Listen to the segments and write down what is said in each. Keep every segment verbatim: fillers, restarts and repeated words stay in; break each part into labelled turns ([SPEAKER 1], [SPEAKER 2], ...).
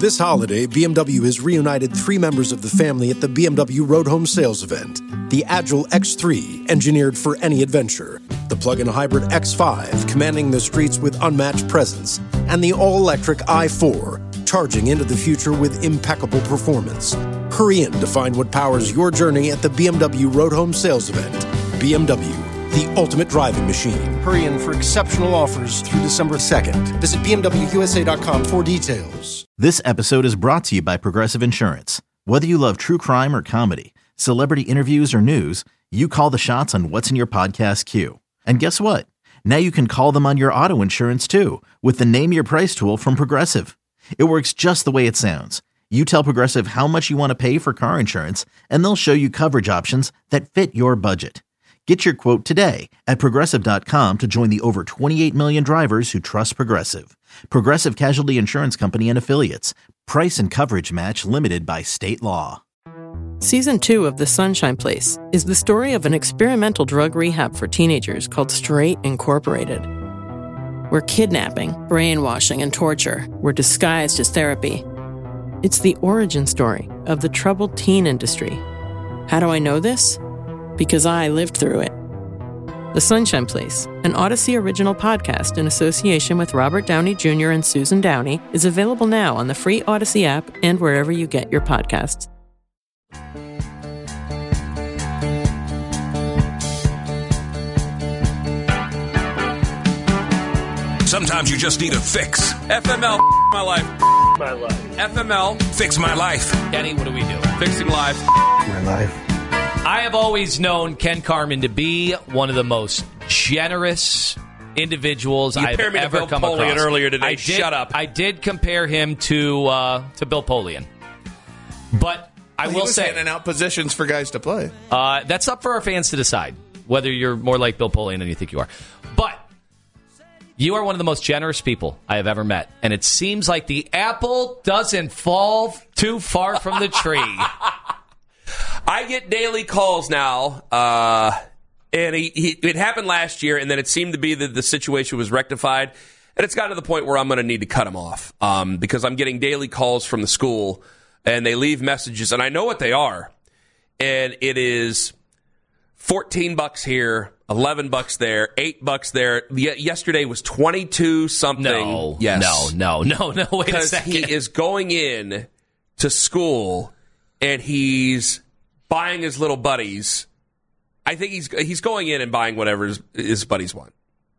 [SPEAKER 1] This holiday, B M W has reunited three members of the family at the B M W Road Home Sales event. The Agile X three, engineered for any adventure. The plug-in hybrid X five, commanding the streets with unmatched presence. And the all-electric i four, charging into the future with impeccable performance. Hurry in to find what powers your journey at the B M W Road Home Sales event. B M W, the ultimate driving machine. Hurry in for exceptional offers through December second. Visit B M W U S A dot com for details.
[SPEAKER 2] This episode is brought to you by Progressive Insurance. Whether you love true crime or comedy, celebrity interviews or news, you call the shots on what's in your podcast queue. And guess what? Now you can call them on your auto insurance too with the Name Your Price tool from Progressive. It works just the way it sounds. You tell Progressive how much you want to pay for car insurance, and they'll show you coverage options that fit your budget. Get your quote today at Progressive dot com to join the over twenty-eight million drivers who trust Progressive. Progressive Casualty Insurance Company and Affiliates. Price and coverage match limited by state law.
[SPEAKER 3] Season two of The Sunshine Place is the story of an experimental drug rehab for teenagers called Straight Incorporated, where kidnapping, brainwashing, and torture were disguised as therapy. It's the origin story of the troubled teen industry. How do I know this? Because I lived through it. The Sunshine Place, an Odyssey original podcast in association with Robert Downey Junior and Susan Downey, is available now on the free Odyssey app and wherever you get your podcasts.
[SPEAKER 4] Sometimes you just need a fix.
[SPEAKER 5] F M L, my life.
[SPEAKER 6] My life.
[SPEAKER 5] F M L,
[SPEAKER 4] fix my life.
[SPEAKER 7] Kenny, what do we do?
[SPEAKER 5] Fixing lives.
[SPEAKER 6] My life.
[SPEAKER 7] I have always known Ken Carman to be one of the most generous individuals
[SPEAKER 5] you
[SPEAKER 7] I've
[SPEAKER 5] compared me to
[SPEAKER 7] ever
[SPEAKER 5] Bill
[SPEAKER 7] come
[SPEAKER 5] Polian
[SPEAKER 7] across.
[SPEAKER 5] earlier today.
[SPEAKER 7] I did,
[SPEAKER 5] Shut up.
[SPEAKER 7] I did compare him to uh, to Bill Polian, but I
[SPEAKER 8] well,
[SPEAKER 7] will
[SPEAKER 8] he was
[SPEAKER 7] say,
[SPEAKER 8] handing out positions for guys to play.
[SPEAKER 7] Uh, that's up for our fans to decide whether you're more like Bill Polian than you think you are. But you are one of the most generous people I have ever met, and it seems like the apple doesn't fall too far from the tree.
[SPEAKER 5] I get daily calls now, uh, and he, he, it happened last year, and then it seemed to be that the situation was rectified, and it's gotten to the point where I'm going to need to cut him off um, because I'm getting daily calls from the school, and they leave messages, and I know what they are, and it is fourteen bucks here, eleven bucks there, eight bucks there. Ye- yesterday was twenty-two something.
[SPEAKER 7] No,
[SPEAKER 5] yes.
[SPEAKER 7] no, no, no, no. Wait a
[SPEAKER 5] Because
[SPEAKER 7] second.
[SPEAKER 5] he is going in to school, and he's buying his little buddies. I think he's he's going in and buying whatever his, his buddies want.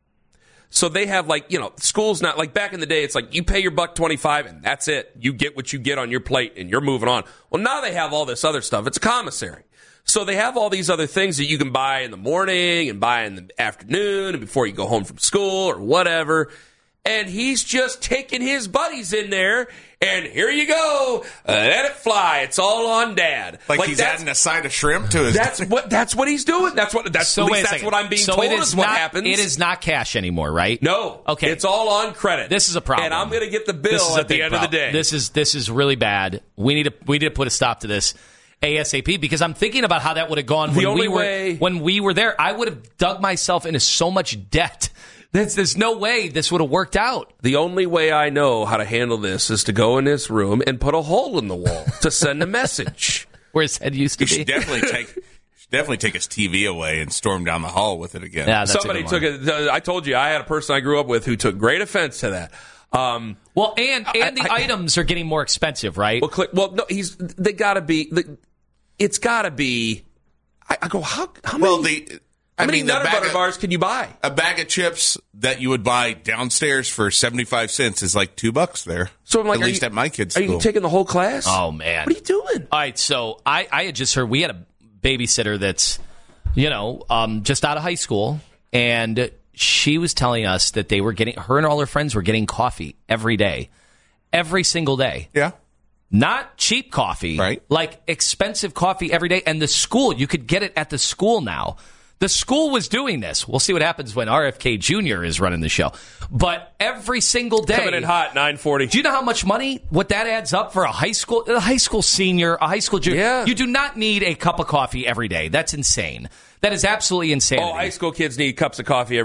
[SPEAKER 5] So they have, like, you know, school's not like back in the day. It's like you pay your buck twenty-five and that's it. You get what you get on your plate and you're moving on. Well, now they have all this other stuff. It's a commissary. So they have all these other things that you can buy in the morning and buy in the afternoon and before you go home from school or whatever. And he's just taking his buddies in there, and here you go. Uh, let it fly. It's all on Dad.
[SPEAKER 8] Like, like he's adding a side of shrimp to his.
[SPEAKER 5] That's what. That's what he's doing. That's what. That's
[SPEAKER 7] so
[SPEAKER 5] at
[SPEAKER 7] wait
[SPEAKER 5] least
[SPEAKER 7] a
[SPEAKER 5] that's
[SPEAKER 7] second.
[SPEAKER 5] what I'm being
[SPEAKER 7] so
[SPEAKER 5] told
[SPEAKER 7] it
[SPEAKER 5] is,
[SPEAKER 7] is
[SPEAKER 5] what
[SPEAKER 7] not,
[SPEAKER 5] happens.
[SPEAKER 7] It is not cash anymore, right?
[SPEAKER 5] No.
[SPEAKER 7] Okay.
[SPEAKER 5] It's all on credit.
[SPEAKER 7] This is a problem,
[SPEAKER 5] and I'm going to get the
[SPEAKER 7] this
[SPEAKER 5] bill
[SPEAKER 7] is a
[SPEAKER 5] at the
[SPEAKER 7] big
[SPEAKER 5] end
[SPEAKER 7] problem.
[SPEAKER 5] of the day.
[SPEAKER 7] This is this is really bad. We need to we need to put a stop to this ASAP because I'm thinking about how that would have gone
[SPEAKER 5] The
[SPEAKER 7] when
[SPEAKER 5] only
[SPEAKER 7] we were
[SPEAKER 5] way-
[SPEAKER 7] when we were there. I would have dug myself into so much debt. There's, there's no way this would have worked out.
[SPEAKER 5] The only way I know how to handle this is to go in this room and put a hole in the wall to send a message.
[SPEAKER 7] Where his head used to
[SPEAKER 8] You
[SPEAKER 7] be.
[SPEAKER 8] should definitely take should definitely take his T V away and storm down the hall with it again.
[SPEAKER 7] Yeah, that's
[SPEAKER 5] Somebody
[SPEAKER 7] a good
[SPEAKER 5] took it. I told you I had a person I grew up with who took great offense to that. Um,
[SPEAKER 7] well, and and
[SPEAKER 5] I,
[SPEAKER 7] the
[SPEAKER 5] I,
[SPEAKER 7] items are getting more expensive, right?
[SPEAKER 5] Well, click, well, no, he's they got to be. It's got to be. I, I go how how many?
[SPEAKER 8] Well, the.
[SPEAKER 5] How
[SPEAKER 8] I
[SPEAKER 5] many
[SPEAKER 8] mean, the
[SPEAKER 5] Nutter
[SPEAKER 8] bag
[SPEAKER 5] Butter
[SPEAKER 8] of,
[SPEAKER 5] bars can you buy?
[SPEAKER 8] A bag of chips that you would buy downstairs for seventy-five cents is like two bucks there.
[SPEAKER 5] So I'm like,
[SPEAKER 8] at least
[SPEAKER 5] you,
[SPEAKER 8] at my kids'
[SPEAKER 5] are
[SPEAKER 8] school.
[SPEAKER 5] you taking the whole class?
[SPEAKER 7] Oh, man.
[SPEAKER 5] What are you doing?
[SPEAKER 7] All right, so I, I had just heard we had a babysitter that's, you know, um, just out of high school, and she was telling us that they were getting, her and all her friends were getting coffee every day, every single day.
[SPEAKER 8] Yeah.
[SPEAKER 7] Not cheap coffee,
[SPEAKER 8] right?
[SPEAKER 7] Like expensive coffee every day. And the school, you could get it at the school now. The school was doing this. We'll see what happens when R F K Junior is running the show. But every single day.
[SPEAKER 5] Coming in hot, nine forty.
[SPEAKER 7] Do you know how much money, what that adds up for a high school, a high school senior, a high school junior?
[SPEAKER 5] Yeah.
[SPEAKER 7] You do not need a cup of coffee every day. That's insane. That is absolutely insane.
[SPEAKER 5] Oh, high school kids need cups of coffee every day.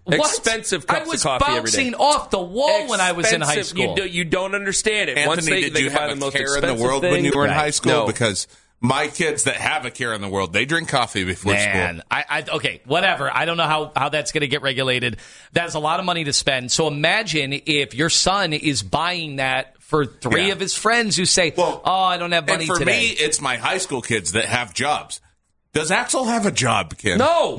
[SPEAKER 7] What?
[SPEAKER 5] Expensive cups
[SPEAKER 7] I was
[SPEAKER 5] of coffee every day.
[SPEAKER 7] bouncing off the wall
[SPEAKER 5] Expensive.
[SPEAKER 7] when I was in high school.
[SPEAKER 5] You, do, you don't understand it.
[SPEAKER 8] Anthony,
[SPEAKER 5] Once they,
[SPEAKER 8] did
[SPEAKER 5] they
[SPEAKER 8] you
[SPEAKER 5] buy
[SPEAKER 8] have
[SPEAKER 5] the
[SPEAKER 8] a
[SPEAKER 5] most
[SPEAKER 8] care in the
[SPEAKER 5] expensive
[SPEAKER 8] world when you
[SPEAKER 5] thing.
[SPEAKER 8] were in
[SPEAKER 7] Right.
[SPEAKER 8] high school?
[SPEAKER 5] No.
[SPEAKER 8] Because my kids that have a care in the world, they drink coffee before
[SPEAKER 7] Man,
[SPEAKER 8] school.
[SPEAKER 7] I, I okay, whatever. I don't know how, how that's going to get regulated. That's a lot of money to spend. So imagine if your son is buying that for three
[SPEAKER 8] Yeah.
[SPEAKER 7] of his friends who say,
[SPEAKER 8] Well,
[SPEAKER 7] "Oh, I don't have money
[SPEAKER 8] And for
[SPEAKER 7] today."
[SPEAKER 8] me, it's my high school kids that have jobs. Does Axel have a job, Ken?
[SPEAKER 5] No.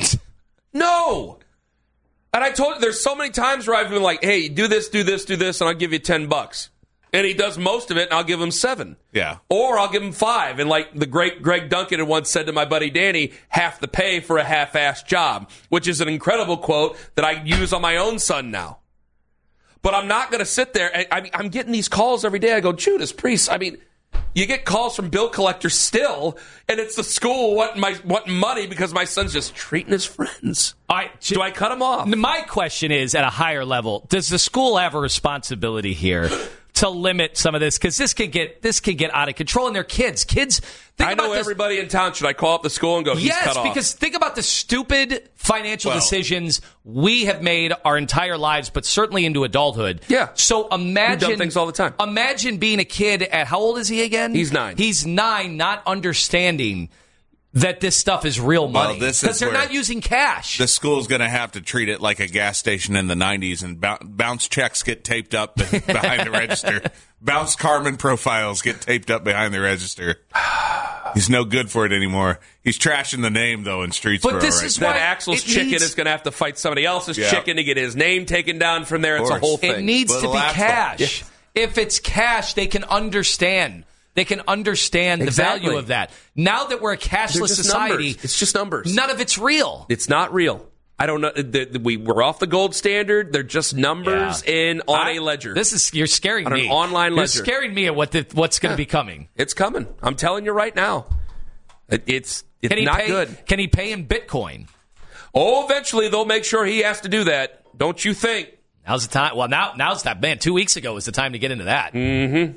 [SPEAKER 5] No. And I told you, there's so many times where I've been like, hey, do this, do this, do this, and I'll give you ten bucks. And he does most of it, and I'll give him seven.
[SPEAKER 8] Yeah.
[SPEAKER 5] Or I'll give him five. And like the great Greg Duncan had once said to my buddy Danny, half the pay for a half-assed job, which is an incredible quote that I use on my own son now. But I'm not going to sit there. I, I, I'm getting these calls every day. I go, Judas Priest, I mean, you get calls from bill collectors still, and it's the school wanting, my, wanting money because my son's just treating his friends.
[SPEAKER 7] All right,
[SPEAKER 5] Do I cut him off?
[SPEAKER 7] My question is, at a higher level, does the school have a responsibility here to limit some of this? Because this could get this could get out of control, and they're kids. Kids. Think
[SPEAKER 5] I know
[SPEAKER 7] about this.
[SPEAKER 5] everybody in town. Should I call up the school and go, he's
[SPEAKER 7] Yes,
[SPEAKER 5] cut off?
[SPEAKER 7] because think about the stupid financial
[SPEAKER 8] Well-
[SPEAKER 7] decisions we have made our entire lives, but certainly into adulthood.
[SPEAKER 5] Yeah.
[SPEAKER 7] So imagine
[SPEAKER 5] dumb things all the time.
[SPEAKER 7] Imagine being a kid at how old is he again?
[SPEAKER 5] He's nine.
[SPEAKER 7] He's nine, not understanding that this stuff is real money
[SPEAKER 8] this is
[SPEAKER 7] because they're
[SPEAKER 8] where
[SPEAKER 7] not using cash.
[SPEAKER 8] The school's going to have to treat it like a gas station in the nineties, and bou- bounce checks get taped up behind the register. Bounce Carmen profiles get taped up behind the register. He's no good for it anymore. He's trashing the name, though, in Streetsboro.
[SPEAKER 7] But this
[SPEAKER 8] right
[SPEAKER 7] is
[SPEAKER 8] now.
[SPEAKER 5] Then
[SPEAKER 7] why
[SPEAKER 5] Axel's
[SPEAKER 7] it
[SPEAKER 5] chicken
[SPEAKER 7] needs-
[SPEAKER 5] is going to have to fight somebody else's
[SPEAKER 8] Yeah.
[SPEAKER 5] chicken to get his name taken down from there. It's a
[SPEAKER 8] course.
[SPEAKER 5] whole
[SPEAKER 7] It
[SPEAKER 5] thing.
[SPEAKER 7] needs to
[SPEAKER 8] Little
[SPEAKER 7] be
[SPEAKER 8] Axel.
[SPEAKER 7] cash. If it's cash, they can understand. They can understand the
[SPEAKER 5] Exactly.
[SPEAKER 7] value of that. Now that we're a
[SPEAKER 5] They're
[SPEAKER 7] cashless
[SPEAKER 5] just
[SPEAKER 7] society,
[SPEAKER 5] numbers. It's just numbers.
[SPEAKER 7] none of it's real.
[SPEAKER 5] It's not real. I don't know. The, the, we, we're off the gold standard. They're just numbers
[SPEAKER 7] Yeah.
[SPEAKER 5] in on
[SPEAKER 7] I-
[SPEAKER 5] a ledger.
[SPEAKER 7] This is you're scaring
[SPEAKER 5] On an
[SPEAKER 7] me.
[SPEAKER 5] online
[SPEAKER 7] You're
[SPEAKER 5] ledger.
[SPEAKER 7] scaring me at what the, what's going to be coming.
[SPEAKER 5] It's coming. I'm telling you right now. It, it's it's
[SPEAKER 7] Can he
[SPEAKER 5] not
[SPEAKER 7] pay?
[SPEAKER 5] good.
[SPEAKER 7] Can he pay in Bitcoin?
[SPEAKER 5] Oh, eventually they'll make sure he has to do that. Don't you think?
[SPEAKER 7] Now's the time. Well, now now's that man. Two weeks ago was the time to get into that.
[SPEAKER 5] Mm.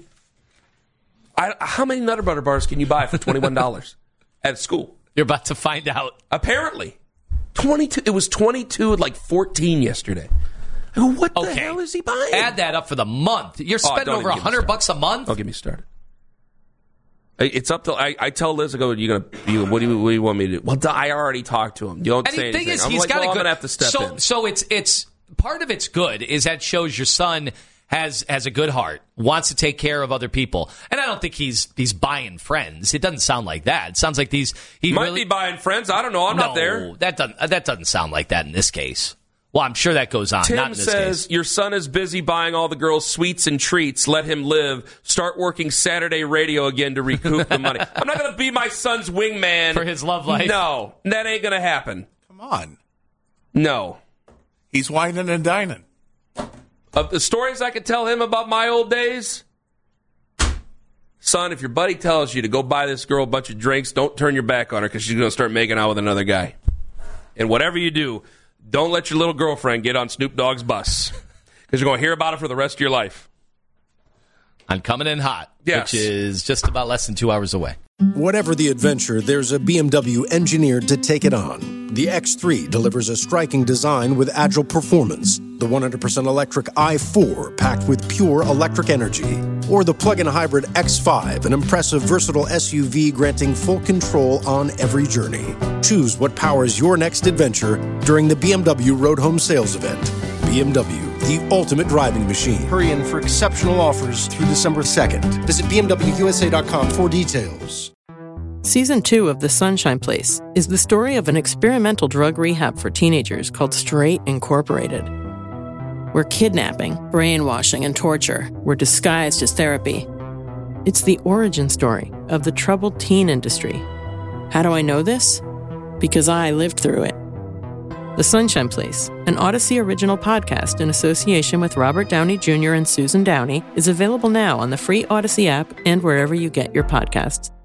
[SPEAKER 5] I, how many Nutter Butter bars can you buy for twenty-one dollars at school?
[SPEAKER 7] You're about to find out.
[SPEAKER 5] Apparently, twenty-two. It was twenty-two at like fourteen yesterday. I go, what the
[SPEAKER 7] Okay.
[SPEAKER 5] hell is he buying?
[SPEAKER 7] Add that up for the month. You're
[SPEAKER 5] Oh,
[SPEAKER 7] spending
[SPEAKER 5] don't
[SPEAKER 7] over
[SPEAKER 5] even
[SPEAKER 7] a
[SPEAKER 5] get me
[SPEAKER 7] hundred
[SPEAKER 5] started.
[SPEAKER 7] bucks a month.
[SPEAKER 5] Don't get me started. It's up to I, I tell Liz, I go, you gonna you, what do you what do you want me to do? Well, I already talked to him. You don't
[SPEAKER 7] And
[SPEAKER 5] say
[SPEAKER 7] the thing
[SPEAKER 5] anything.
[SPEAKER 7] is,
[SPEAKER 5] I'm
[SPEAKER 7] he's
[SPEAKER 5] like,
[SPEAKER 7] got
[SPEAKER 5] well,
[SPEAKER 7] a
[SPEAKER 5] I'm
[SPEAKER 7] good.
[SPEAKER 5] gonna have to step
[SPEAKER 7] so,
[SPEAKER 5] in.
[SPEAKER 7] so it's it's part of it's good is that shows your son has has a good heart, wants to take care of other people, and I don't think he's he's buying friends. It doesn't sound like that. It sounds like these he
[SPEAKER 5] Might
[SPEAKER 7] really
[SPEAKER 5] be buying friends. I don't know. I'm
[SPEAKER 7] no,
[SPEAKER 5] not there.
[SPEAKER 7] That doesn't that doesn't sound like that in this case. Well, I'm sure that goes on.
[SPEAKER 5] Tim
[SPEAKER 7] not in this
[SPEAKER 5] says
[SPEAKER 7] case.
[SPEAKER 5] your son is busy buying all the girls sweets and treats. Let him live. Start working Saturday radio again to recoup the money. I'm not going to be my son's wingman
[SPEAKER 7] For his love life.
[SPEAKER 5] No, that ain't going to happen.
[SPEAKER 8] Come on.
[SPEAKER 5] No.
[SPEAKER 8] He's whining and dining.
[SPEAKER 5] Of the stories I could tell him about my old days, son, if your buddy tells you to go buy this girl a bunch of drinks, don't turn your back on her because she's going to start making out with another guy. And whatever you do, don't let your little girlfriend get on Snoop Dogg's bus because you're going to hear about it for the rest of your life.
[SPEAKER 7] I'm coming in hot,
[SPEAKER 5] Yes.
[SPEAKER 7] which is just about less than two hours away.
[SPEAKER 1] Whatever the adventure, there's a B M W engineered to take it on. The X three delivers a striking design with agile performance. The one hundred percent electric i four packed with pure electric energy. Or the plug-in hybrid X five, an impressive versatile S U V granting full control on every journey. Choose what powers your next adventure during the B M W Road Home Sales Event. B M W, the ultimate driving machine. Hurry in for exceptional offers through December second. Visit B M W U S A dot com for details.
[SPEAKER 3] Season two of The Sunshine Place is the story of an experimental drug rehab for teenagers called Straight Incorporated, where kidnapping, brainwashing, and torture were disguised as therapy. It's the origin story of the troubled teen industry. How do I know this? Because I lived through it. The Sunshine Place, an Odyssey original podcast in association with Robert Downey Junior and Susan Downey, is available now on the free Odyssey app and wherever you get your podcasts.